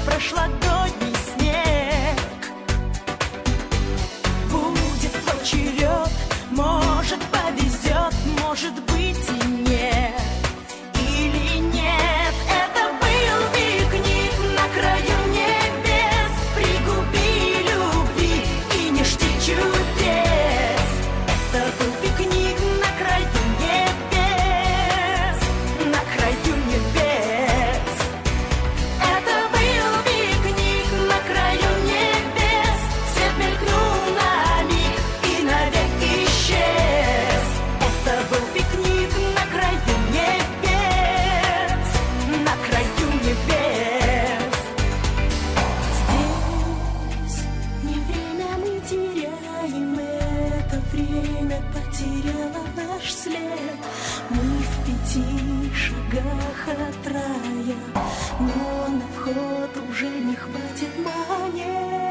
прошлогодний снег. Будет твой черед, может повезет, может быть и нет. Или нет, это был пикник на краю небес. Пригуби любви и не жди чудес. Это был пикник на краю небес, на краю небес. Это был пикник на краю небес. Свет мелькнул на миг и навек исчез. Это был пикник на краю небес, на краю небес. Здесь не время мы теряем, это время потеряло наш след. Мы в 5 шагах от рая, но на вход уже не хватит монет.